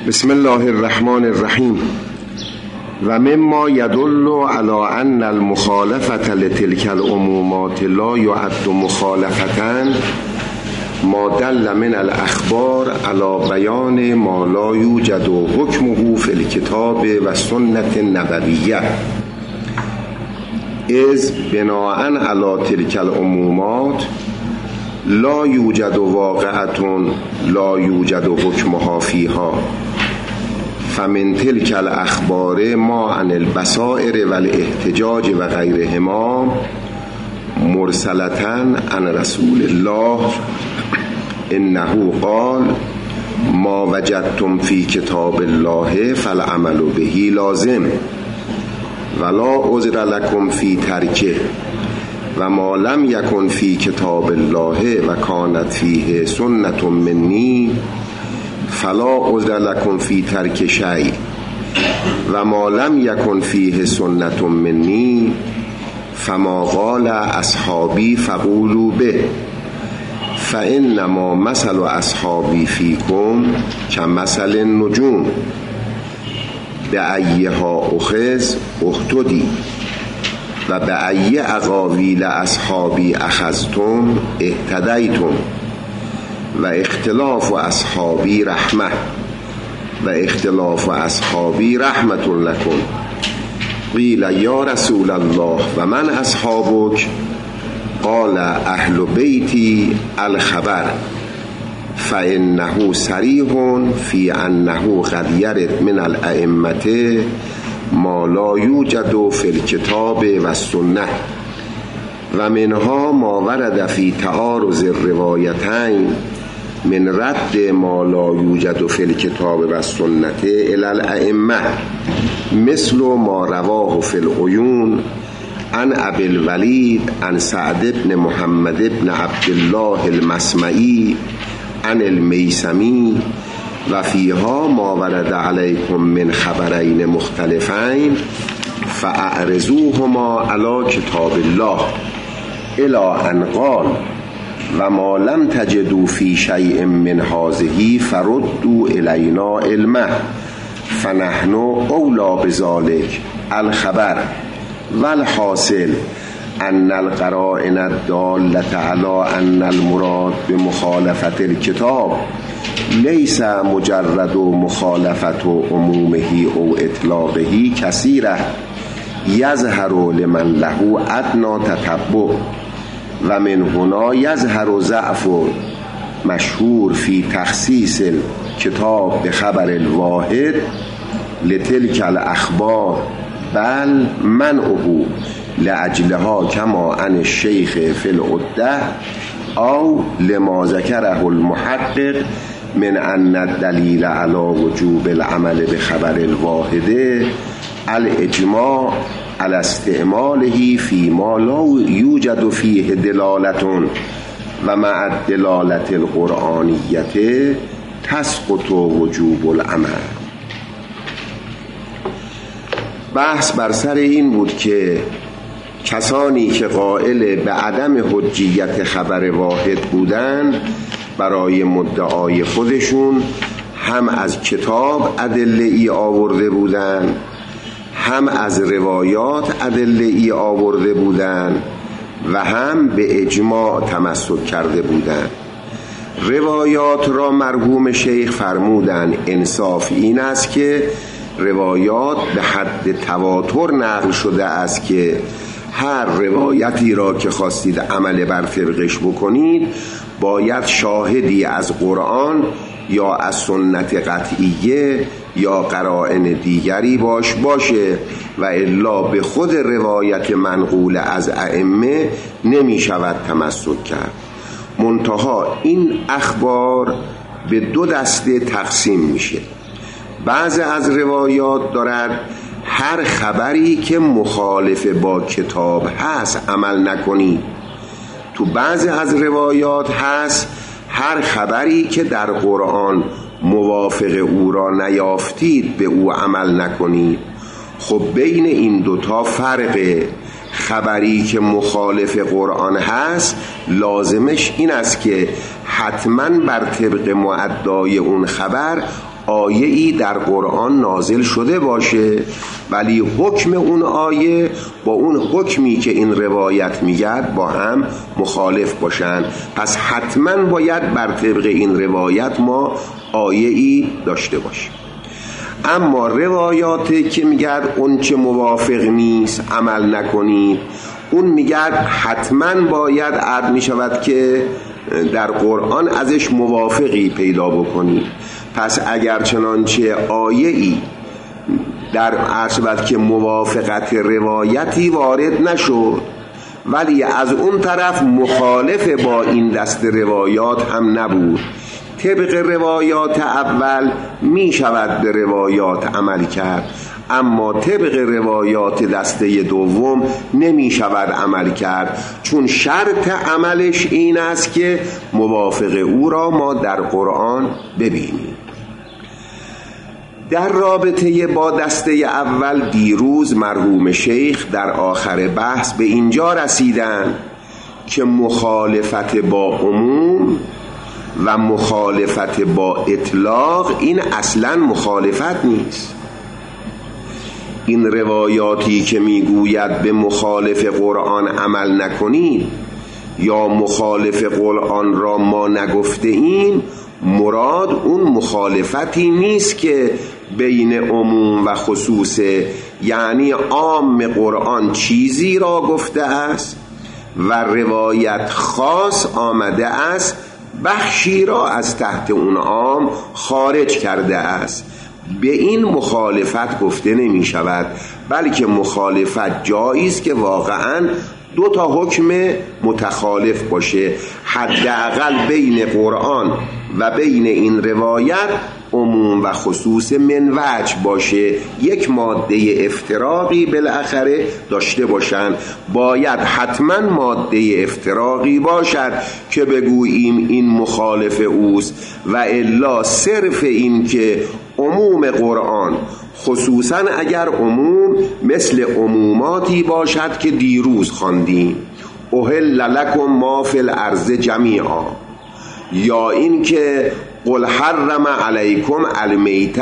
بسم الله الرحمن الرحیم. و مما يدل على ان المخالفة لتلك العمومات لا يعد مخالفتاً ما دل من الاخبار على بیان ما لا یوجد حکمه فی الکتاب و سنت نبویه اذ بناء علی تلک العمومات لا یوجد واقعة لا یوجد حکمها فیها فمن تلک الاخبار ما عن البصائر و الاحتجاج و غیرهما مرسلتاً عن رسول الله انه قال ما وجدتم فی کتاب الله فالعمل به لازم ولا عذر لكم فی ترکه و ما لم یکن فی کتاب الله و کانت فیه سنت منی فلا عذر لكم فی ترک شیء و ما لم یکن فیه سنت منی فما قال اصحابی فقولوا به فانما مثل اصحابی فیکم کمثل النجوم بأیها اخذ اهتدی و بأی اقاویل اصحابی اخذتم اهتدیتم و اختلاف اصحابی رحمه و اختلاف اصحابی رحمت لکم. قیل یا رسول الله و من اصحابک؟ قال اهل بیتی الخبر فانه صریح فی انه قد یرد من الائمه ما لا یوجد فی الکتاب و السنه و منها ما ورد فی تعارض الروایتین من رد ما لا یوجد فی الکتاب و السنه الی الائمه مثل ما رواه فی العیون عن ابی الولید عن سعد بن محمد بن عبدالله المسمعی عن المیسمی و فیها ما ورد علیکم من خبرین مختلفین فاعرضوهما علی کتاب الله الی ان قال و ما لم تجدوا فی شیء من هذه فردوا الینا علمه فنحن اولی بذلک الخبر والحاصل ان القرائن الدالة على ان المراد بمخالفة الكتاب ليس مجرد مخالفة عمومه او اطلاقه كثيرة يظهر لمن له ادنى تتبع و من هنا يظهر ضعف مشهور في تخصيص الكتاب بخبر الواحد لتلك الاخبار بل منعه لأجلها كما عن الشيخ في العدة أو لما ذكره المحقق من أن الدليل على وجوب العمل بخبر الواحد الإجماع على استعماله فيما لا يوجد فيه دلالة ومع الدلالة القرآنية تسقط وجوب العمل. بحث بر سر این بود که کسانی که قائل به عدم حجیت خبر واحد بودن برای مدعای خودشون هم از کتاب ادله ای آورده بودن هم از روایات ادله ای آورده بودن و هم به اجماع تمسک کرده بودن. روایات را مرحوم شیخ فرمودن انصاف این است که روایات به حد تواتر نقل شده است که هر روایتی را که خواستید عمل بر طبقش بکنید باید شاهدی از قرآن یا از سنت قطعیه یا قرائن دیگری باشه و الا به خود روایت منقول از ائمه نمی شود تمسک کرد. منتها این اخبار به دو دسته تقسیم میشه. بعضی از روایات دارد هر خبری که مخالف با کتاب هست عمل نکنید. تو بعضی از روایات هست هر خبری که در قرآن موافق او را نیافتید به او عمل نکنید. خب بین این دوتا فرقه. خبری که مخالف قرآن هست لازمش این است که حتما بر طبق معدای اون خبر آیه‌ای در قرآن نازل شده باشه ولی حکم اون آیه با اون حکمی که این روایت میگرد با هم مخالف باشن. پس حتما باید بر طبق این روایت ما آیه‌ای داشته باشیم. اما روایاتی که میگرد اون چه موافق نیست عمل نکنید، اون میگرد حتما باید عرض میشود که در قرآن ازش موافقی پیدا بکنید. پس اگر چنانچه آیه‌ای در عرض که موافقت روایتی وارد نشد ولی از اون طرف مخالف با این دست روایات هم نبود، طبق روایات اول می شود به روایات عمل کرد، اما طبق روایات دسته دوم نمی شود عمل کرد، چون شرط عملش این است که موافق او را ما در قرآن ببینیم. در رابطه با دسته اول دیروز مرحوم شیخ در آخر بحث به اینجا رسیدن که مخالفت با عموم و مخالفت با اطلاق این اصلا مخالفت نیست. این روایاتی که میگوید به مخالف قرآن عمل نکنید یا مخالف قرآن را ما نگفته ایم، مراد اون مخالفتی نیست که بین عموم و خصوصه، یعنی عام قرآن چیزی را گفته است و روایت خاص آمده است بخشی را از تحت اون عام خارج کرده است. به این مخالفت گفته نمی شود، بلکه مخالفت جایی است که واقعاً دو تا حکم متخالف باشه، حداقل بین قرآن و بین این روایت عموم و خصوص من وجه باشه، یک ماده افتراقی بالاخره داشته باشن. باید حتما ماده افتراقی باشد که بگوییم این مخالف اوست، و الا صرف این که عموم قرآن، خصوصا اگر عموم مثل عموماتی باشد که دیروز خواندیم احل لکم ما فی الارض جمیعا، یا این که قل حرم علیکم المیته،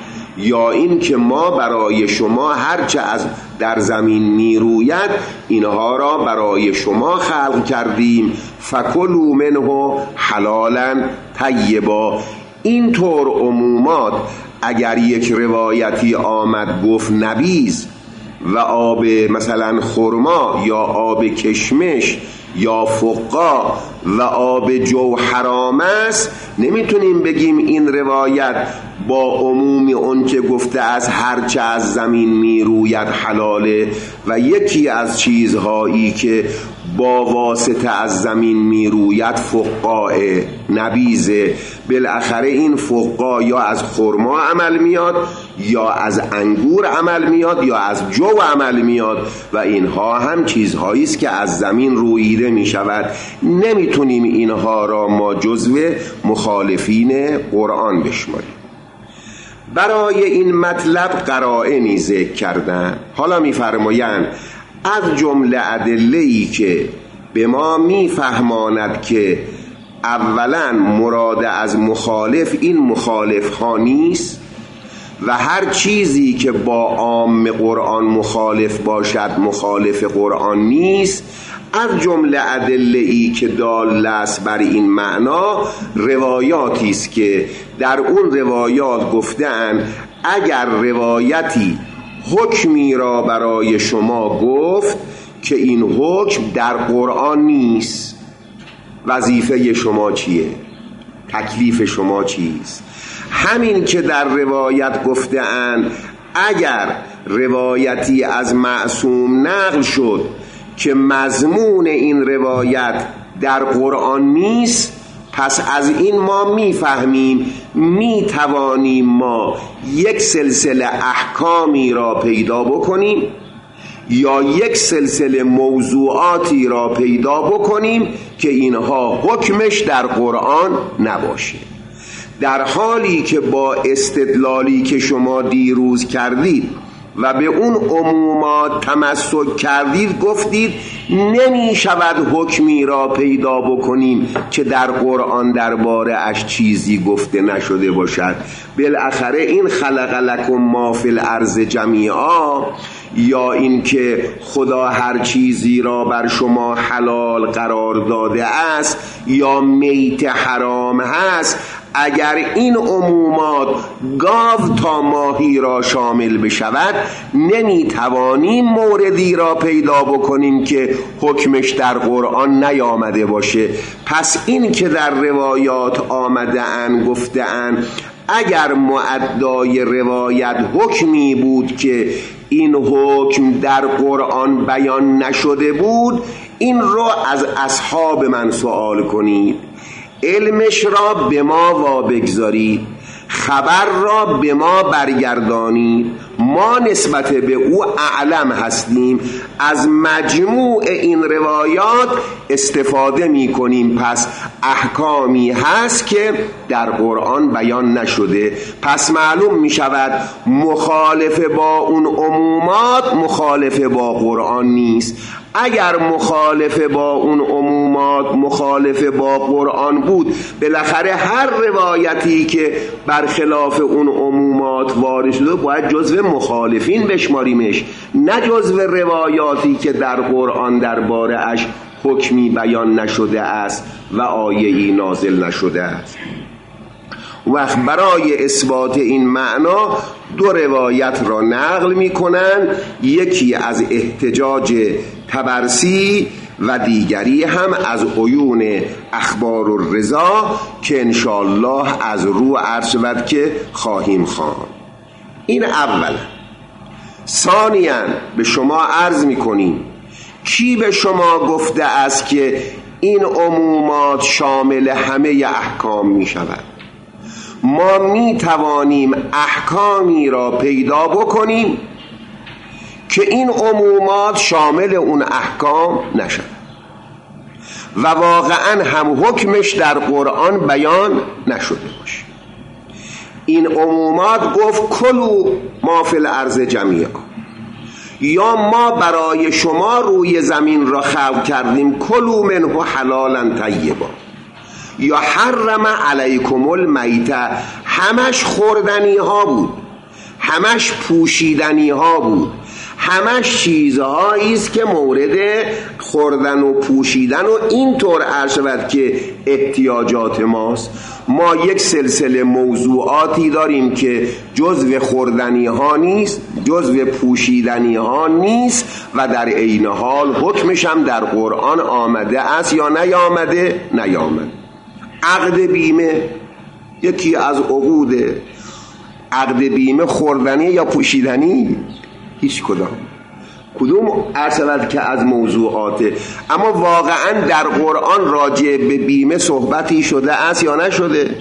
یا این که ما برای شما هرچه از در زمین میروید اینها را برای شما خلق کردیم، فکلوا منه حلالا طیبا. این طور عمومات اگر یک روایتی آمد گفت نبیذ و آب مثلا خرما یا آب کشمش یا فقا و آب جو حرام است، نمیتونیم بگیم این روایت با عموم اون که گفته از هرچه از زمین میروید حلاله، و یکی از چیزهایی که با واسطه از زمین میروید فقاء نبیذه. بالاخره این فقا یا از خرما عمل میاد یا از انگور عمل میاد یا از جو عمل میاد، و اینها هم چیزهایی است که از زمین رویده میشود. نمیتونیم اینها را ما جزو مخالفین قرآن بشماریم. برای این مطلب قرائنی ذکر کردن. حالا میفرمایند از جمله ادله‌ای که به ما میفهماند که اولا مراد از مخالف این مخالف ها نیست و هر چیزی که با عام قرآن مخالف باشد مخالف قرآن نیست. از جمله ادله‌ای که دال است بر این معنا روایاتی است که در اون روایات گفتن اگر روایتی حکمی را برای شما گفت که این حکم در قرآن نیست، وظیفه شما چیه؟ تکلیف شما چیست؟ همین که در روایت گفته اند اگر روایتی از معصوم نقل شد که مضمون این روایت در قرآن نیست، پس از این ما میفهمیم میتوانیم ما یک سلسله احکامی را پیدا بکنیم یا یک سلسله موضوعاتی را پیدا بکنیم که اینها حکمش در قرآن نباشه، در حالی که با استدلالی که شما دیروز کردید و به اون عمومات تمسک کردید، گفتید نمی شود حکمی را پیدا بکنیم که در قرآن درباره اش چیزی گفته نشده باشد. بالاخره این خلق لکم ما فی الارض جمیعا، یا این که خدا هر چیزی را بر شما حلال قرار داده است یا میت حرام هست، اگر این عمومات گاو تا ماهی را شامل بشود، نمیتوانیم موردی را پیدا بکنیم که حکمش در قرآن نیامده باشه. پس این که در روایات آمده ان گفته ان اگر مؤدای روایت حکمی بود که این حکم در قرآن بیان نشده بود، این را از اصحاب من سوال کنید، علمش را به ما وابگذارید، خبر را به ما برگردانید، ما نسبت به او اعلم هستیم، از مجموع این روایات استفاده می کنیم. پس احکامی هست که در قرآن بیان نشده، پس معلوم می شود مخالف با اون عمومات مخالف با قرآن نیست. اگر مخالف با اون عمومات مخالف با قرآن بود، بالاخره هر روایتی که برخلاف اون عمومات وارد شده باید جزو مخالفین بشماریمش، نه جزو روایاتی که در قرآن درباره اش حکمی بیان نشده است و آیه‌ای نازل نشده است. وقت برای اثبات این معنا دو روایت را نقل می کنند، یکی از احتجاج طبرسی و دیگری هم از عیون اخبار الرضا که انشاءالله از رو عرض شود که خواهیم خواند. این اولا. ثانیاً به شما عرض می کنیم کی به شما گفته است که این عمومات شامل همه احکام می شود؟ ما می توانیم احکامی را پیدا بکنیم که این عمومات شامل اون احکام نشد و واقعا هم حکمش در قرآن بیان نشده باشه. این عمومات گفت کلوا ما فی الارض جمیعا، یا ما برای شما روی زمین را خلق کردیم کلوا منه حلالا طیبا، یا حرم علیکم المیتة، همش خوردنی ها بود، همش پوشیدنی ها بود، همش چیزهایی است که مورد خوردن و پوشیدن و اینطور عرض شود که احتیاجات ماست. ما یک سلسله موضوعاتی داریم که جزو خوردنی ها نیست، جزو پوشیدنی ها نیست و در عین حال حکمش هم در قرآن آمده است یا نیامده؟ نیامده. عقد بیمه یکی از عقوده. عقد بیمه خوردنی یا پوشیدنی؟ هیچ کدوم ارسلت که از موضوعاته. اما واقعا در قرآن راجع به بیمه صحبتی شده است یا نشده؟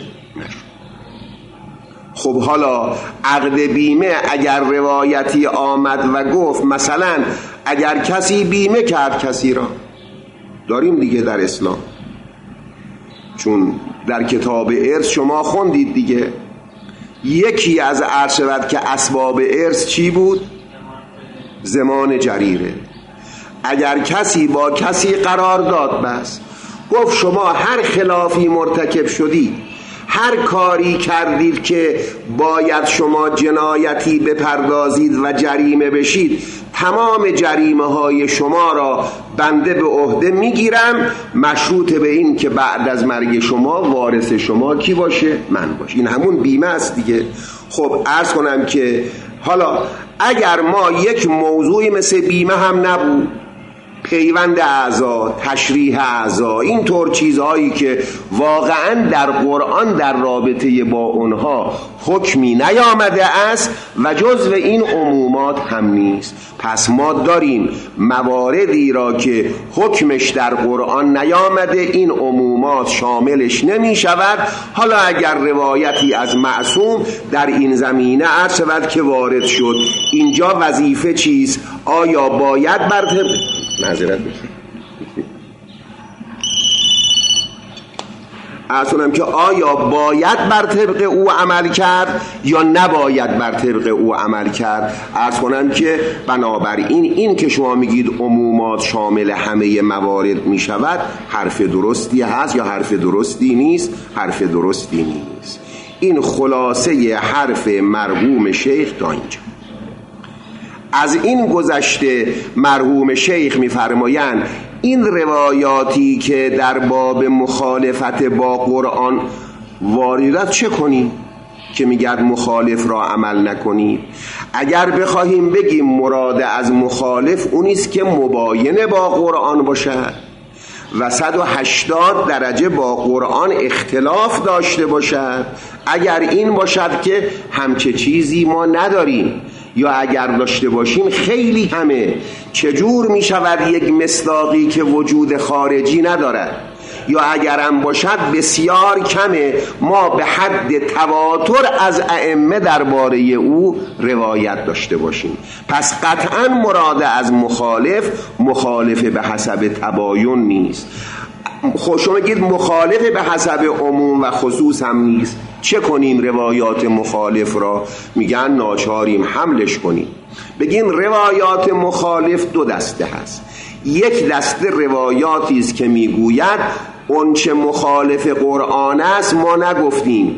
خب حالا عقد بیمه اگر روایتی آمد و گفت مثلا اگر کسی بیمه کرد کسی را، داریم دیگه در اسلام، چون در کتاب ارث شما خوندید دیگه، یکی از ارشد که اسباب ارث چی بود؟ زمان جریره. اگر کسی با کسی قرار داد بس گفت شما هر خلافی مرتکب شدید، هر کاری کردید که باید شما جنایتی بپردازید و جریمه بشید، تمام جریمه های شما را بنده به عهده میگیرم، مشروط به این که بعد از مرگ شما وارث شما کی باشه؟ من باشه. این همون بیمه است دیگه. خب عرض کنم که حالا اگر ما یک موضوعی مثل بیمه هم نبود، پیوند اعضا، تشریح اعضا، این طور چیزهایی که واقعا در قرآن در رابطه با اونها حکمی نیامده است و جزو این عمومات هم نیست. پس ما داریم مواردی را که حکمش در قرآن نیامده، این عمومات شاملش نمی شود. حالا اگر روایتی از معصوم در این زمینه عرض شود که وارد شد، اینجا وظیفه چیست؟ آیا باید معذرت بخواهید عرض کنم که آیا باید بر طبق او عمل کرد یا نباید بر طبق او عمل کرد. عرض کنم که بنابراین این که شما میگید عمومات شامل همه موارد میشود حرف درستی هست یا حرف درستی نیست؟ حرف درستی نیست. این خلاصه حرف مرحوم شیخ تا اینجا. از این گذشته مرحوم شیخ میفرمایند این روایاتی که در باب مخالفت با قرآن واردت چه کنیم که میگد مخالف را عمل نکنید؟ اگر بخواهیم بگیم مراد از مخالف اونیست که مباین با قرآن باشد و 180 درجه با قرآن اختلاف داشته باشد، اگر این باشد که همچه چیزی ما نداریم، یا اگر داشته باشیم خیلی همه، چجور می شود یک مصداقی که وجود خارجی ندارد؟ یا اگرم باشد بسیار کمه، ما به حد تواتر از ائمه درباره او روایت داشته باشیم. پس قطعا مراد از مخالف به حسب تباین نیست. شما میگید مخالف به حسب عموم و خصوص هم نیست، چه کنیم روایات مخالف را؟ میگن ناچاریم حملش کنیم. بگیم روایات مخالف دو دسته هست. یک دسته روایاتی است که میگوید اون چه مخالف قرآن است ما نگفتیم،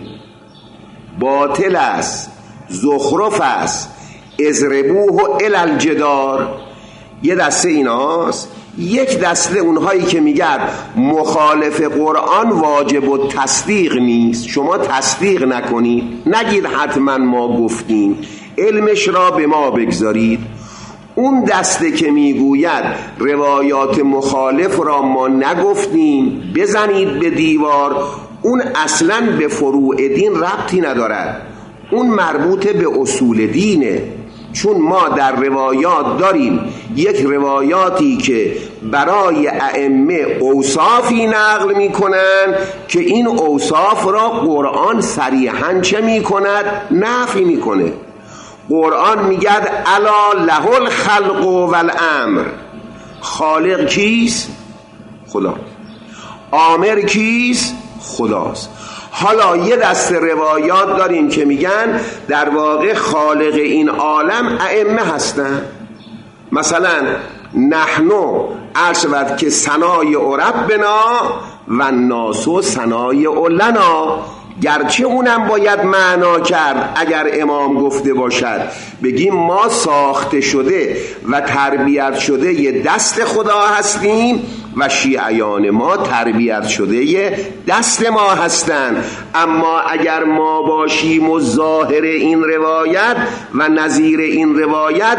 باطل است، زخرف است، اضربوه الی الجدار. یه دسته ایناست. یک دسته اونهایی که میگن مخالف قرآن واجب و تصدیق نیست، شما تصدیق نکنید، نگید حتما ما گفتیم، علمش را به ما بگذارید. اون دسته که میگوید روایات مخالف را ما نگفتیم بزنید به دیوار، اون اصلا به فروع دین ربطی ندارد، اون مربوط به اصول دینه. چون ما در روایات داریم یک روایاتی که برای ائمه اوصافی نقل می کنند که این اوصاف را قرآن صریحاً چه می کند؟ نفی می کنه. قرآن میگد الا له الخلق والامر. خالق کیست؟ خدا. آمر کیست؟ خداست. حالا یه دسته روایات داریم که میگن در واقع خالق این عالم ائمه هستن. مثلا نحنو عرشبت که ثنای ربنا و الناس ثنای لنا، گرچه اونم باید معنا کرد اگر امام گفته باشد. بگیم ما ساخته شده و تربیت شده یه دست خدا هستیم و شیعیان ما تربیت شده یه دست ما هستند. اما اگر ما باشیم و ظاهر این روایت و نظیر این روایت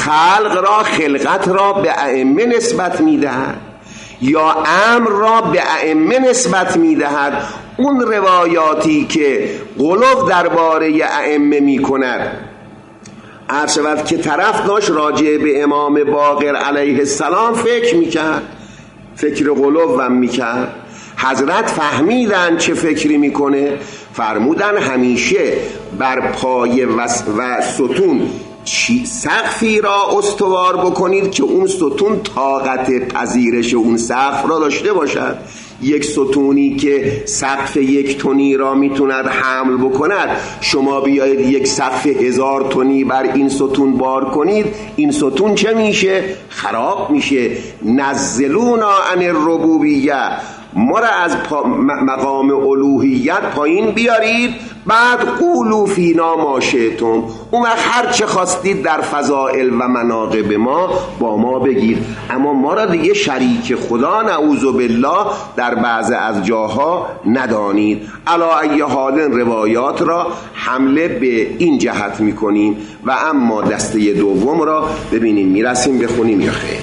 خلقت را به ائمه نسبت میدهد یا امر را به ائمه نسبت میدهد، اون روایاتی که غلو درباره ائمه میکند، عرض شود که طرف داشت راجع به امام باقر علیه السلام فکر میکرد، فکر غلو هم میکرد، حضرت فهمیدن چه فکری میکنه، فرمودن همیشه بر پای و ستون سقفی را استوار بکنید که اون ستون طاقت پذیرش اون سقف را داشته باشد. یک ستونی که سقف 1 تنی را میتوند حمل بکند، شما بیایید یک سقف 1000 تنی بر این ستون بار کنید، این ستون چه میشه؟ خراب میشه. نزلونا عن الربوبیه، ما را از مقام الوهیت پایین بیارید، بعد قولوا فینا ما شئتم، اون وقت هر چه خواستید در فضائل و مناقب ما با ما بگید، اما ما را دیگه شریک خدا نعوذ بالله در بعض از جاها ندانید. علی ای حال روایات را حمله به این جهت میکنیم و اما دسته دوم را ببینیم میرسیم بخونیم یا خیر.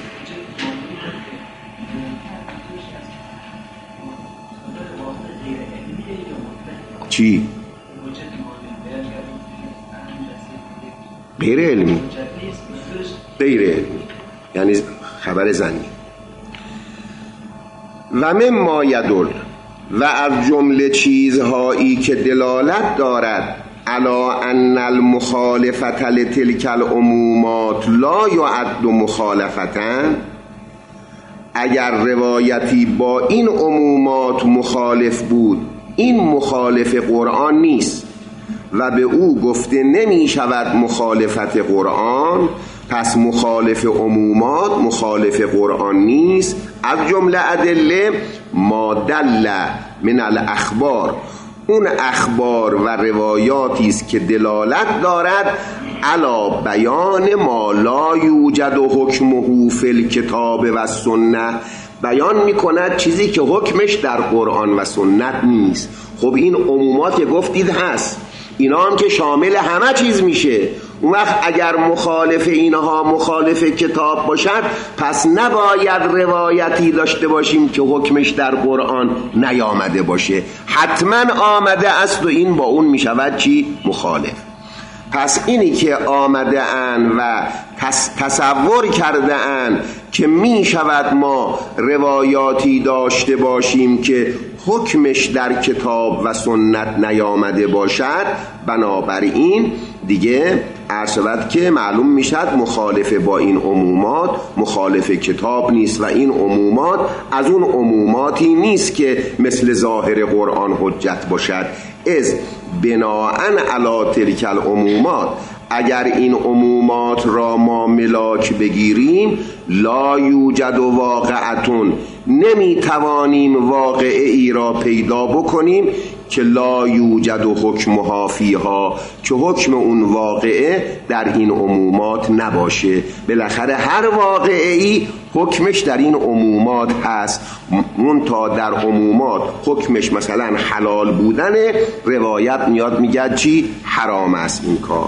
چی؟ غیر علمی، غیر علمی یعنی خبر زنی. و مما یدل، و از جمله چیزهایی که دلالت دارد علی ان المخالفت لتلک العمومات لا یعد مخالفتاً، اگر روایتی با این عمومات مخالف بود این مخالف قرآن نیست و به او گفته نمی شود مخالفت قرآن، پس مخالف عمومات مخالف قرآن نیست. از جمله ادله ما دل من الاخبار، اون اخبار و روایاتی است که دلالت دارد علی بیان ما لا یوجد حکمه فی الکتاب و سنه، بیان میکند چیزی که حکمش در قرآن و سنت نیست. خب این عمومات که گفتید هست، اینا هم که شامل همه چیز میشه. اون وقت اگر مخالف اینها مخالف کتاب باشد، پس نباید روایتی داشته باشیم که حکمش در قرآن نیامده باشه، حتما آمده است و این با اون میشود چی؟ مخالف. پس اینی که آمده ان و تصور کرده ان که می شود ما روایاتی داشته باشیم که حکمش در کتاب و سنت نیامده باشد، بنابراین دیگه عرض شود که معلوم می شد مخالف با این عمومات مخالف کتاب نیست و این عمومات از اون عموماتی نیست که مثل ظاهر قرآن حجت باشد. از بناءً علی تلک العمومات، اگر این عمومات را ما ملاک بگیریم، لا یوجد واقعتون، نمی توانیم واقعه ای را پیدا بکنیم که لا یوجد حکمها فیها، که حکم اون واقعه در این عمومات نباشه. بالاخره هر واقعه ای حکمش در این عمومات هست، منتها در عمومات حکمش مثلا حلال بودنه، روایت میاد میگه چی؟ حرام است این کار.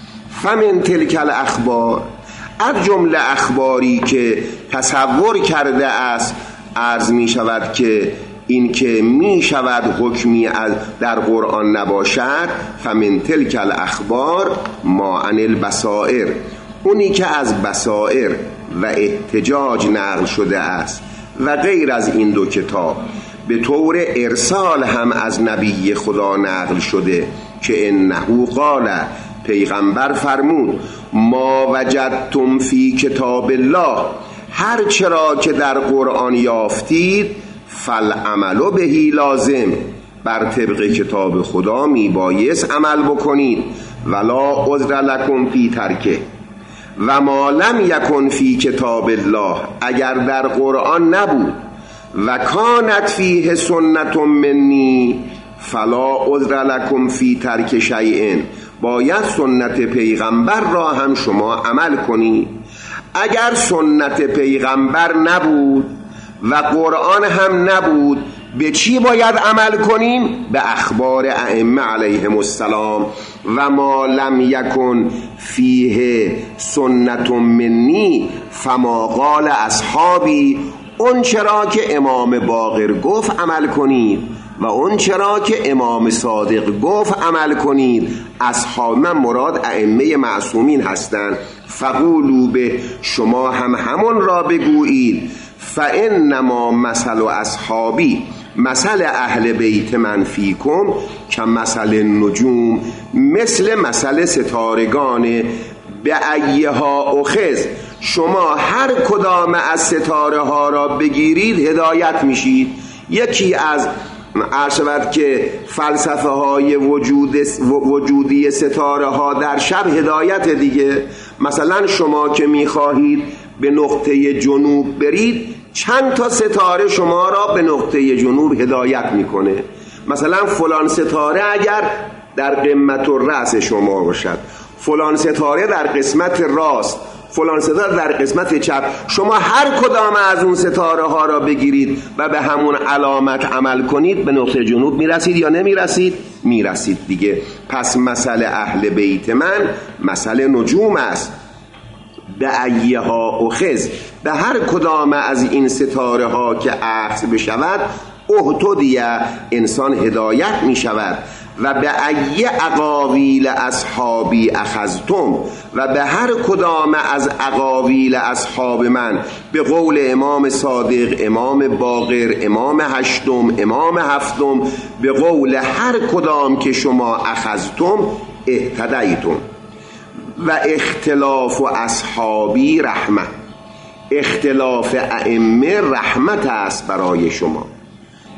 فمن تلک الاخبار، از جمله اخباری که تصور کرده است عرض می شود که این که می شود حکمی از در قرآن نباشد، فمن تلک الاخبار ما عن البصائر، اونی که از بصائر و احتجاج نقل شده است و غیر از این دو کتاب به طور ارسال هم از نبی خدا نقل شده که انه قال، پیغمبر فرمود ما وجدتم فی کتاب الله، هر چرا که در قرآن یافتید فالعمل بهی لازم، بر طبق کتاب خدا میبایست عمل بکنید. ولا عذر لکم فی ترکه، و ما لم یکن فی کتاب الله، اگر در قرآن نبود و کانت فیه سنت منی فلا عذر لکم فی ترک شیء، باید سنت پیغمبر را هم شما عمل کنید. اگر سنت پیغمبر نبود و قرآن هم نبود، به چی باید عمل کنیم؟ به اخبار ائمه علیهم السلام. و ما لم یکن فیه سنت منی فما قال اصحابی، اون چرا که امام باقر گفت عمل کنید و اون چرا که امام صادق گفت عمل کنید. اصحاب من مراد ائمه معصومین هستند. فقولوا به، شما هم همون را بگویید. فانما مثل اصحابی، مثل اهل بیت من فیکم که مثل النجوم، مثل ستارگان. به ایها اخذ، شما هر کدام از ستاره ها را بگیرید هدایت میشید. یکی از عرشبت که فلسفه های وجودی ستاره ها در شب هدایت دیگه. مثلا شما که میخواهید به نقطه جنوب برید، چند تا ستاره شما را به نقطه جنوب هدایت میکنه. مثلا فلان ستاره اگر در قمت الرأس شما باشد، فلان ستاره در قسمت راست، فلان ستاره در قسمت چپ، شما هر کدام از اون ستاره ها را بگیرید و به همون علامت عمل کنید، به نقطه جنوب میرسید یا نمیرسید؟ میرسید دیگه. پس مثل اهل بیت من مثل نجوم است. به ایها اخذ، به هر کدام از این ستاره ها که اخذ بشود، اهتدیه، انسان هدایت می شود. و به ای اقاویل اصحابی اخذتم، و به هر کدام از اقاویل اصحاب من، به قول امام صادق، امام باقر، امام هشتم، امام هفتم، به قول هر کدام که شما اخذتم اهتدیتم. و اختلاف اصحابی رحمت، اختلاف ائمه رحمت است برای شما.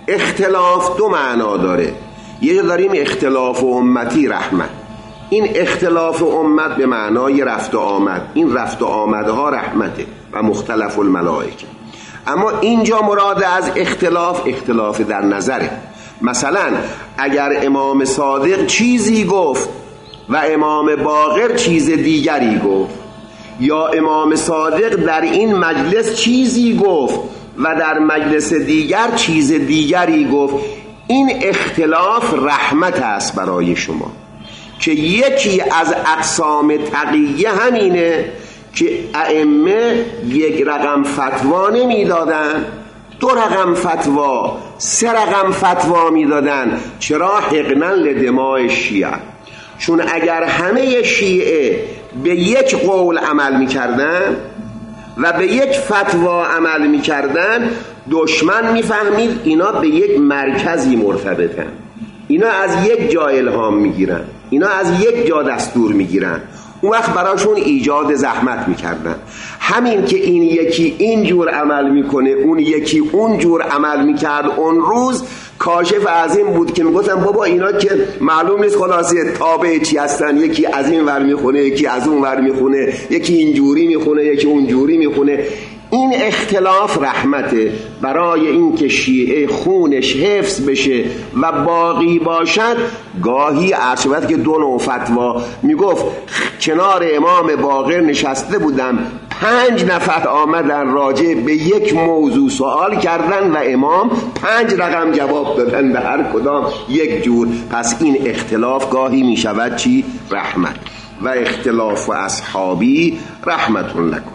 اختلاف دو معنا داره. یه جا داریم اختلاف امتی رحمت، این اختلاف امت به معنای رفت و آمد، این رفت و آمدها رحمته و مختلف الملائکه. اما اینجا مراد از اختلاف در نظره. مثلا اگر امام صادق چیزی گفت و امام باقر چیز دیگری گفت، یا امام صادق در این مجلس چیزی گفت و در مجلس دیگر چیز دیگری گفت، این اختلاف رحمت است برای شما. که یکی از اقسام تقیه همینه که ائمه یک رقم فتوا نمیدادن، 2 رقم فتوا، 3 رقم فتوا میدادن. چرا؟ حقنا لدماء شیعه. چون اگر همه شیعه به یک قول عمل میکردن و به یک فتوا عمل میکردن، دشمن میفهمید اینا به یک مرکزی مرتبطن، اینا از یک جا الهام میگیرن، اینا از یک جا دستور میگیرن. اون وقت براشون ایجاد زحمت میکردن. همین که این یکی این جور عمل میکنه، اون یکی اون جور عمل میکرد، اون روز کاشف از این بود که میگفتن بابا اینا که معلوم نیست خلاصه تابع چی هستن، یکی از این ور میخونه، یکی از اون ور میخونه، یکی اینجوری میخونه، یکی اونجوری میخونه. این اختلاف رحمته برای این که شیعه خونش حفظ بشه و باقی باشد. گاهی عرشبت که 2 نوع فتوا میگفت، کنار امام باقر نشسته بودم، 5 نفر آمدن راجع به یک موضوع سوال کردن و امام 5 رقم جواب دادن، به هر کدام یک جور. پس این اختلاف گاهی میشود چی؟ رحمت. و اختلاف و اصحابی رحمتون لکن.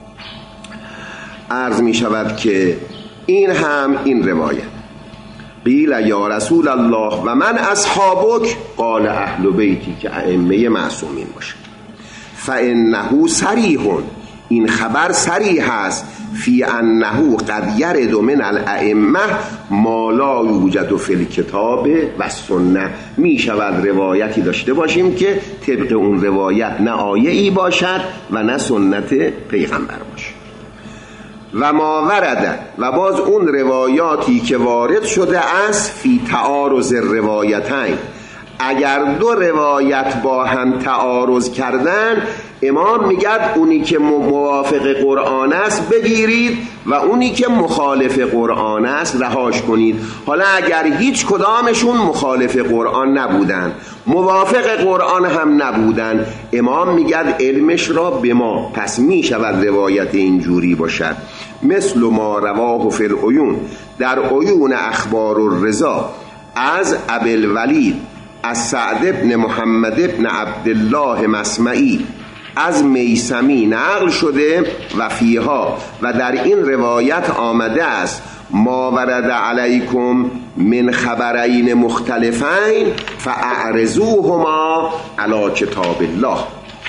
عرض می شود که این هم این روایت. قیل یا رسول الله و من اصحابک، قال اهل بیتی، که ائمه معصومین باشه. فانه صریح، این خبر صریح است، فی انه قد یرد من الائمه ما لا یوجد فی الکتاب و السنه. می شود روایتی داشته باشیم که طبق اون روایت نه آیه ای باشد و نه سنت پیغمبر باشه. و ما ورده، و باز اون روایاتی که وارد شده است، فی تعارض روایتین، اگر 2 روایت با هم تعارض کردن، امام میگه اونی که موافق قرآن است بگیرید و اونی که مخالف قرآن است رهاش کنید. حالا اگر هیچ کدامشون مخالف قرآن نبودن، موافق قرآن هم نبودن، امام میگه علمش را به ما، پس میشود روایت اینجوری باشد. مثل ما رواه فی العیون، در عیون اخبار الرضا از ابوالولید از سعد بن محمد بن عبدالله مسمعی از میثمی نقل شده و فیها، و در این روایت آمده است ما ورد علیکم من خبرین مختلفین فاعرضوهما علی کتاب الله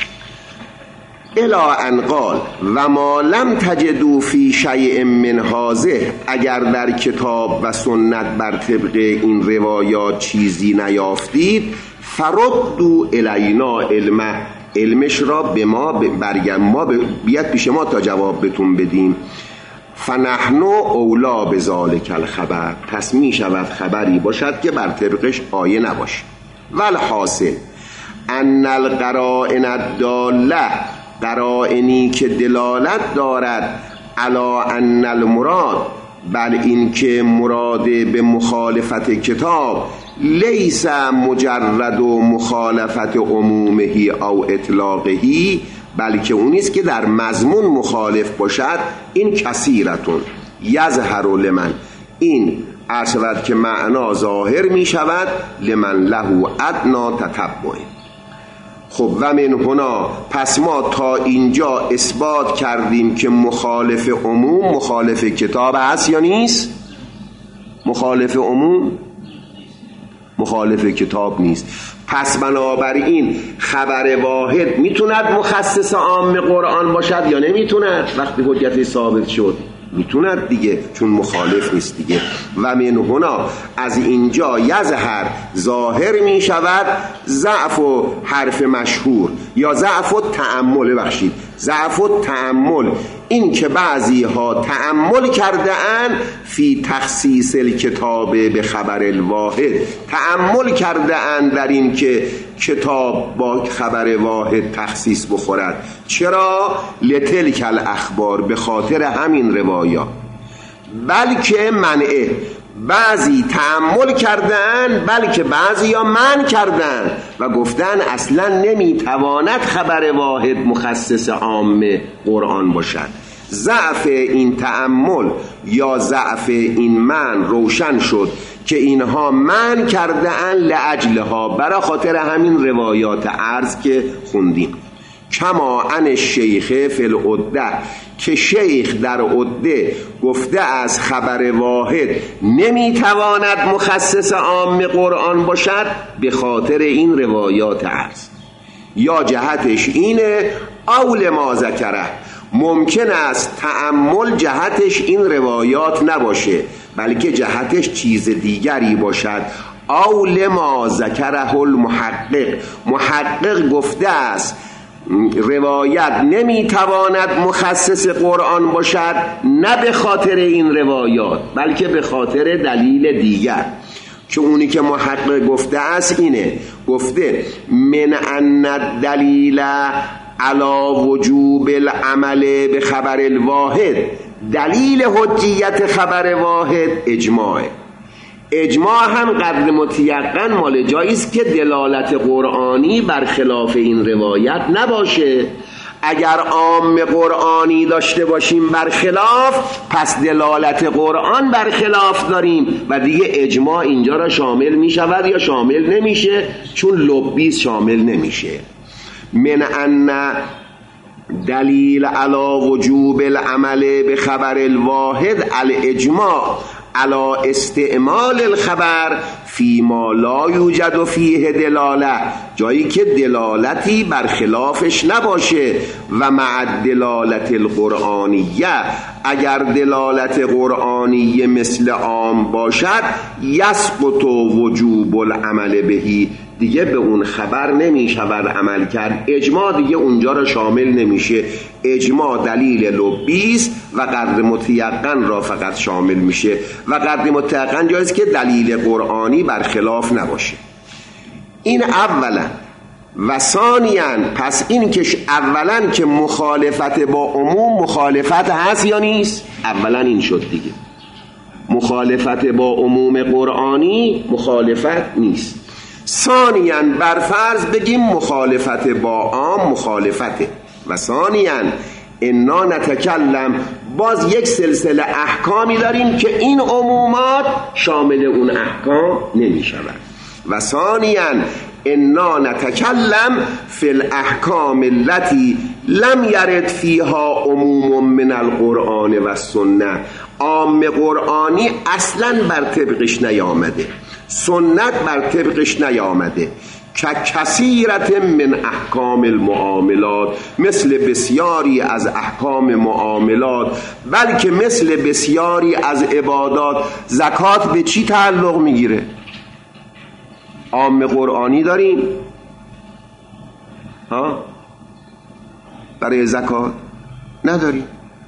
الی ان قال و ما لم تجدوا فی شیء من هذه، اگر در کتاب و سنت بر طبق این روایات چیزی نیافتید، فردوا الینا علمش را به ما برگرد، ما بیاد پیش ما تا جواب بتون بدیم. فنحن اولا بذالک الخبر، پس می شود خبری باشد که بر طبقش آیه نباشه. والحاصل ان القرائن الداله، قرائنی که دلالت دارد علی ان المراد، بل این که مراد به مخالفت کتاب، لیس مجرد و مخالفت عمومه او اطلاقه، بلکه اونیست که در مضمون مخالف باشد. این کثیرتون یظهر لمن، این عرض که معنا ظاهر می شود لمن له ادنا تتبع. خب و من هنا، پس ما تا اینجا اثبات کردیم که مخالف عموم مخالف کتاب هست یا نیست؟ مخالف عموم مخالف کتاب نیست. پس بنابراین خبر واحد میتوند مخصص عام قرآن باشد یا نمیتوند؟ وقتی حجت ثابت شد میتوند دیگه، چون مخالف نیست دیگه. و من هنا، از اینجا، یظهر، ظاهر می شود، ضعف و حرف مشهور یا ضعف و تأمل، بخشید ضعف و تأمل، این که بعضی ها تأمل کرده اند فی تخصیص الکتاب به خبر الواحد، تأمل کرده اند در این که کتاب با خبر واحد تخصیص بخورد. چرا؟ لتلک الاخبار، به خاطر همین روایات. بلکه منعه، بعضی تأمل کردن، بلکه بعضی ها منع کردن و گفتن اصلا نمیتواند خبر واحد مخصص عام قرآن باشد. ضعف این تأمل یا ضعف این منع روشن شد که اینها منع کرده ان لاجلها، برای خاطر همین روایات عرض که خوندیم. کما ان الشیخ فی العده، که شیخ در عده گفته از خبر واحد نمیتواند مخصص عام قرآن باشد به خاطر این روایات عرض. یا جهتش اینه، اول ما ذکره، ممکن است تأمل جهتش این روایات نباشه بلکه جهتش چیز دیگری باشد. اول ما ذکره المحقق، محقق گفته است روایت نمیتواند مخصص قرآن باشد، نه به خاطر این روایات بلکه به خاطر دلیل دیگر. که اونی که محقق گفته است اینه، گفته من ان الدلیل علی وجوب العمل به خبر الواحد، دلیل حجیت خبر واحد اجماعه. اجماع هم قدر متیقن مال جاییست که دلالت قرآنی برخلاف این روایت نباشه. اگر عام قرآنی داشته باشیم برخلاف، پس دلالت قرآن برخلاف داریم و دیگه اجماع اینجا را شامل می شود یا شامل نمیشه، چون لبیس شامل نمیشه. من ان دلیل علی وجوب العمل به خبر الواحد الاجماع علی استعمال الخبر فی ما لا یوجد فیه دلاله، جایی که دلالتی برخلافش نباشه. و مع دلالت القرآنیه، اگر دلالت قرآنیه مثل عام باشد، یسقط وجوب العمل بهی، دیگه به اون خبر نمی شود عمل کرد. اجماع دیگه اونجا را شامل نمیشه. اجماع دلیل لبیست و قدر متیقن را فقط شامل میشه و قدر متیقن جایست که دلیل قرآنی برخلاف نباشه. این اولا. و ثانیاً، پس این که اولا که مخالفت با عموم مخالفت هست یا نیست؟ اولا این شد دیگه، مخالفت با عموم قرآنی مخالفت نیست. ثانیاً برفرض بگیم مخالفت با عام مخالفته. و ثانیاً انا نتکلم، باز یک سلسله احکامی داریم که این عمومات شامل اون احکام نمی شود. و ثانیاً انا نتکلم فی الاحکام التي لم یرد فیها عموم من القرآن و السنه، عام قرآنی اصلا بر طبقش نیامده، سنت بر طبقش نیامده. که کثیرت من احکام المعاملات، مثل بسیاری از احکام معاملات، بلکه مثل بسیاری از عبادات. زکات به چی تعلق میگیره؟ عام قرآنی داریم ها برای زکات؟ نداریم.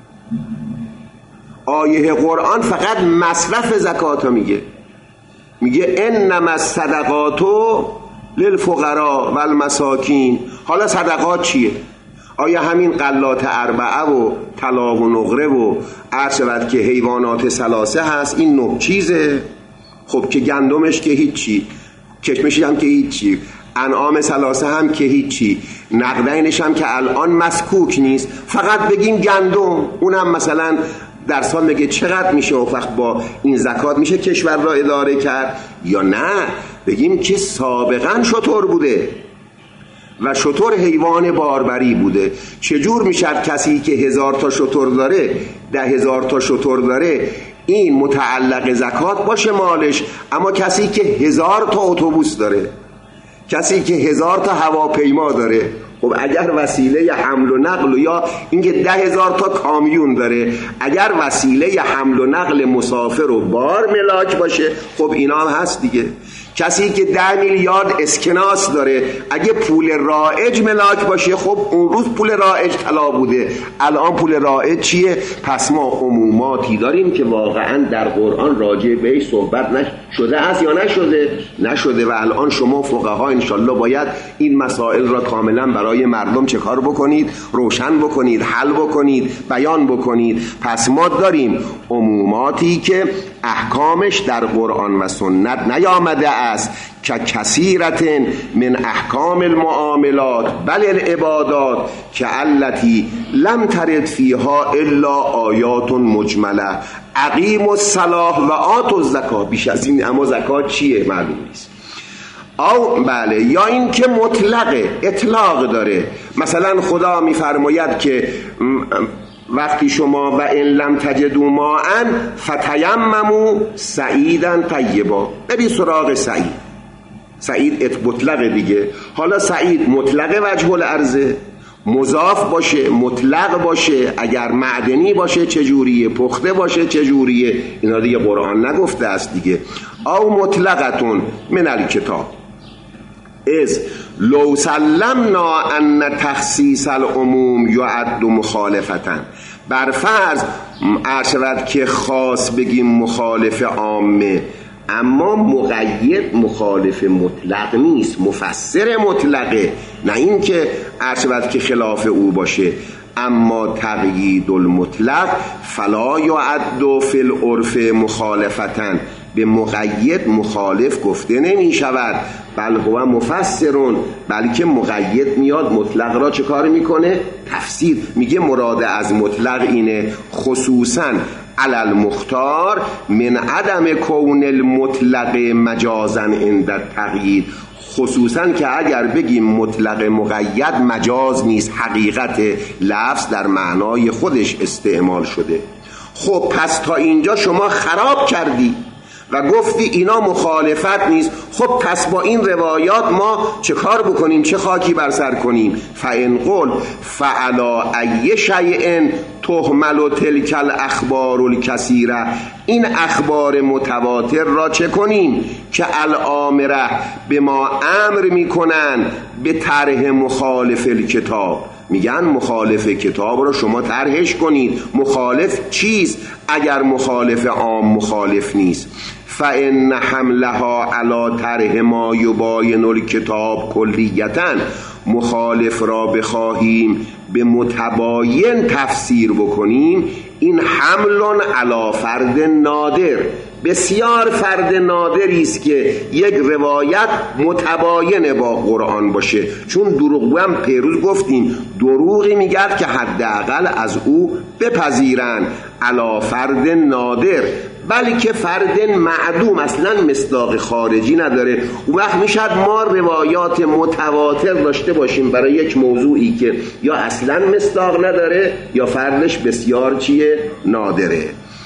آیه قرآن فقط مصرف زکات ها میگه انما الصدقات للفقراء والمساکین. حالا صدقات چیه؟ آیا همین غلات اربعه و طلا و نقره و عرض شود که حیوانات ثلاثه هست؟ این 9 چیزه. خب که گندمش که هیچی، کشمشی هم که هیچی، انعام ثلاثه هم که هیچی، نقدینش هم که الان مسکوک نیست، فقط بگیم گندم. اونم مثلا در سال میگه چقدر میشه و وقت با این زکات میشه کشور را اداره کرد؟ یا نه بگیم که سابقا شتر بوده و شتر حیوان باربری بوده. چجور میشه کسی که 1000 تا شتر داره، 10,000 تا شتر داره، این متعلق زکات باشه مالش، اما کسی که 1000 تا اتوبوس داره، کسی که 1000 تا هواپیما داره، خب اگر وسیله حمل و نقل یا اینکه 10,000 تا کامیون داره، اگر وسیله حمل و نقل مسافر و بار ملاک باشه، خب اینا هم هست دیگه. کسی که 10 میلیارد اسکناس داره، اگه پول رایج ملاک باشه، خب اون روز پول رایج طلا بوده، الان پول رایج چیه؟ پس ما عموماتی داریم که واقعا در قرآن راجع بهش صحبت شده است یا نشده و الان شما فقها انشالله باید این مسائل را کاملا برای مردم چه کار بکنید؟ روشن بکنید، حل بکنید، بیان بکنید. پس ما داریم عموماتی که احکامش در قرآن و سنت نیامده است که کثیرت من احکام المعاملات بل العبادات که التی لم ترد فیها الا آیات مجمله اقیم الصلاة و آتوا الزکات. بیش از این اما زکات چیه معلوم نیست. او بله، یا این که مطلقه، اطلاق داره. مثلا خدا میفرماید که وقتی شما و ان لم تجدوا ماء فتیمموا صعیدا طیبا، برید سراغ سعید مطلقه دیگه. حالا سعید مطلقه وجه الارض، مضاف باشه، مطلق باشه، اگر معدنی باشه چجوریه، پخته باشه چجوریه، اینا دیگه قرآن نگفته است دیگه. او مطلقتون من الکتاب از لو سلمنا ان تخصیص العموم یعد مخالفتا. بر فرض ارشد که خاص بگیم مخالف عامه، اما مقید مخالف مطلق نیست، مفسر مطلقه، نه این که ارشد که خلاف او باشه. اما تقیید المطلق فلا یعد فی العرف مخالفتن، به مقید مخالف گفته نمی شود، بل هو مفسرون، بلکه مقید میاد مطلق را چه کار میکنه؟ تفسیر. میگه مراد از مطلق اینه خصوصا علی المختار من عدم کون المطلق مجازا عند التقیید، خصوصا که اگر بگیم مطلق مقید مجاز نیست، حقیقت لفظ در معنای خودش استعمال شده. خب پس تا اینجا شما خراب کردی و گفتی اینا مخالفت نیست. خب پس با این روایات ما چه کار بکنیم؟ چه خاکی بر سر کنیم؟ فإن قل فعلا ای شیء تحمل تلک الاخبار الکثیره، این اخبار متواتر را چه کنیم که الامره به ما امر میکنن به طرح مخالف الکتاب. میگن مخالف کتاب رو شما طرحش کنید. مخالف چیست اگر مخالف عام مخالف نیست؟ فإن حملها علی طرح ما یباین الکتاب کلیتا، مخالف را بخواهیم به متباین تفسیر بکنیم، این حمل علی فرد نادر، بسیار فرد نادری است که یک روایت متباین با قرآن باشه. چون دروغگو هم پیروز گفتیم دروغی میگرد که حداقل از او بپذیرن، علی فرد نادر، بلکه فرد معدوم اصلا مصداق خارجی نداره. اون وقت میشد ما روایات متواتر داشته باشیم برای یک موضوعی که یا اصلا مصداق نداره یا فردش بسیار چیه؟ نادره.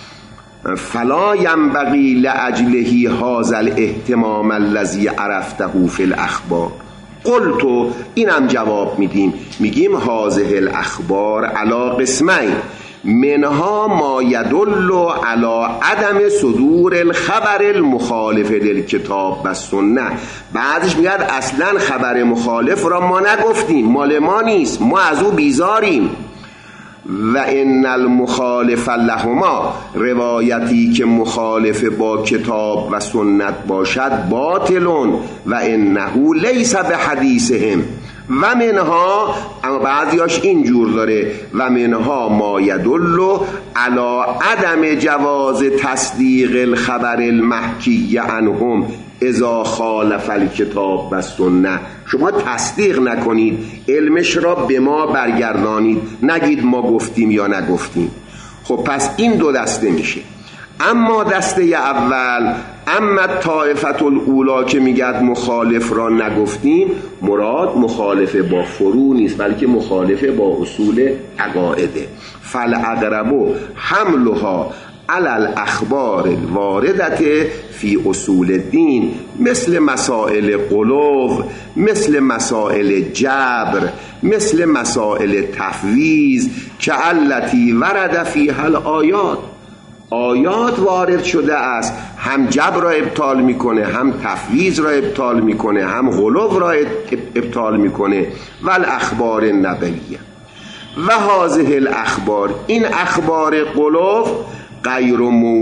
فلا ینبغی لاجله هذا الاهتمام الذی عرفته فی الاخبار. قلت، اینم جواب میگیم هذه الاخبار علی قسمین، منها ما یدل علی عدم صدور الخبر المخالف للکتاب و سنت. بعدش میگه اصلا خبر مخالف را ما نگفتیم، مال ما نیست، ما از او بیزاریم. و ان المخالف لهما، روایتی که مخالف با کتاب و سنت باشد باطلون و انه لیس بحدیثهم. و منها، اما بعضیاش اینجور داره، و منها ما یدل علی عدم جواز تصدیق الخبر المحکی عنهم اذا خالف الکتاب و سنت. شما تصدیق نکنید، علمش را به ما برگردانید، نگید ما گفتیم یا نگفتیم. خب پس این دو دسته میشه. اما دسته اول، اما طائفه الاولا که میگد مخالف را نگفتیم، مراد مخالف با فروع نیست بلکه مخالف با اصول عقائده. فالاقرب حملها علی الاخبار الواردت فی اصول الدین، مثل مسائل غلو، مثل مسائل جبر، مثل مسائل تفویض که التی ورد فیها الآیات. آیات وارد شده است، هم جبر را ابطال میکنه، هم تفویض را ابطال میکنه، هم غلو را ابطال میکنه. و الاخبار النبویه و هذه الاخبار، این اخبار غلو غیر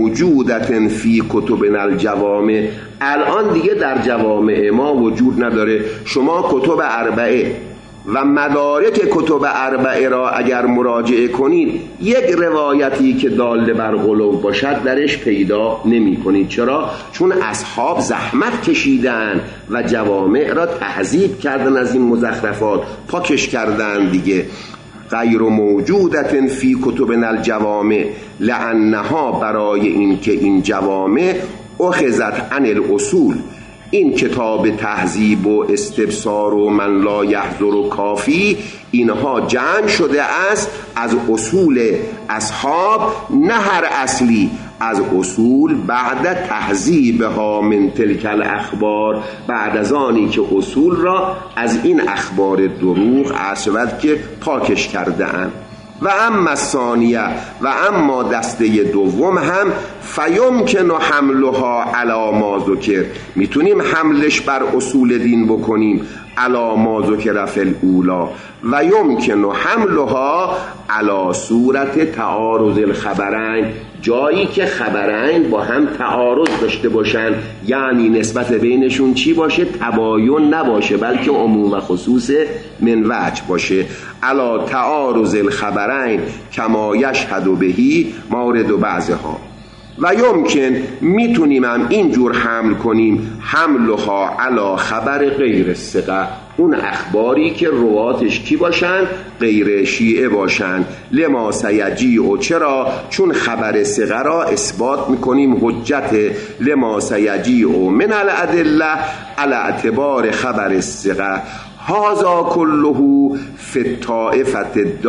موجودت فی کتبنا الجوامع، الان دیگه در جوامع ما وجود نداره. شما کتب اربعه و مدارک کتب اربعه را اگر مراجعه کنید، یک روایتی که دال بر غلو باشد درش پیدا نمی کنید. چرا؟ چون اصحاب زحمت کشیدن و جوامع را تهذیب کردن، از این مزخرفات پاکش کردن دیگه. غیر موجودت فی کتبنا الجوامع لانها، برای این که این جوامع اخذت عن الاصول، این کتاب تهذیب و استبصار و من لا یحضر و کافی، اینها جمع شده است از اصول اصحاب، نه هر اصلی، از اصول بعد تهذیبها من تلک الاخبار، بعد از آنی که اصول را از این اخبار دروغ عصبت که پاکش کرده اند. و اما الثانیه، و اما دسته دوم هم فیمکن حملها علی ما ذکر، میتونیم حملش بر اصول دین بکنیم علی ما ذکر فی الاولی، و یمکن حملها علی صورت تعارض الخبرین، جایی که خبرین با هم تعارض داشته باشن، یعنی نسبت بینشون چی باشه؟ تباین نباشه، بلکه عموم و خصوص من وجه باشه. علی تعارض الخبرین کما یشهد بهی مورد بعضها. و یمکن، میتونیم هم اینجور حمل کنیم، حملها علی خبر غیر الثقه، اون اخباری که رواتش کی باشن؟ غیر شیعه باشن. لما سیجیع، چرا؟ چون خبر ثقه را اثبات میکنیم حجت. لما سیجیع من الادله علی اعتبار خبر الثقه. هذا كله فی الطائفة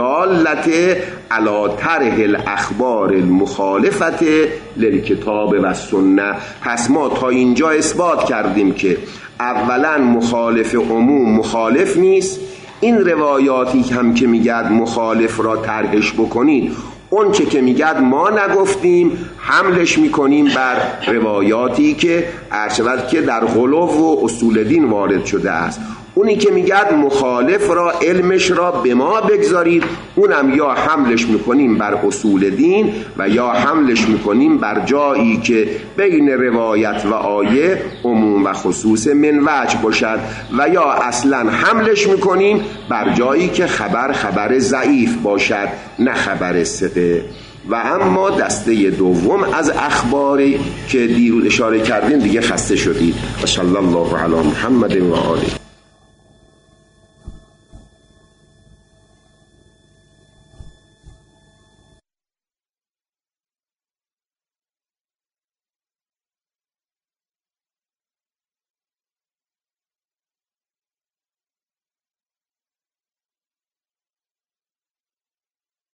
الدالة علی طرح الاخبار المخالفة للکتاب و السنه. پس ما تا اینجا اثبات کردیم که اولا مخالف عموم مخالف نیست، این روایاتی هم که میگد مخالف را طرحش بکنید، اون چه که میگد ما نگفتیم، حملش میکنیم بر روایاتی که ارشد که در غلو و اصول دین وارد شده است. اونی که میگد مخالف را علمش را به ما بگذارید، اونم یا حملش میکنیم بر اصول دین و یا حملش میکنیم بر جایی که بین روایت و آیه عموم و خصوص من وجه باشد، و یا اصلا حملش میکنیم بر جایی که خبر ضعیف باشد، نه خبر ثقه. و اما دسته دوم از اخباری که دیروز اشاره کردیم دیگه خسته شدید. و صلی الله علی محمد و آله.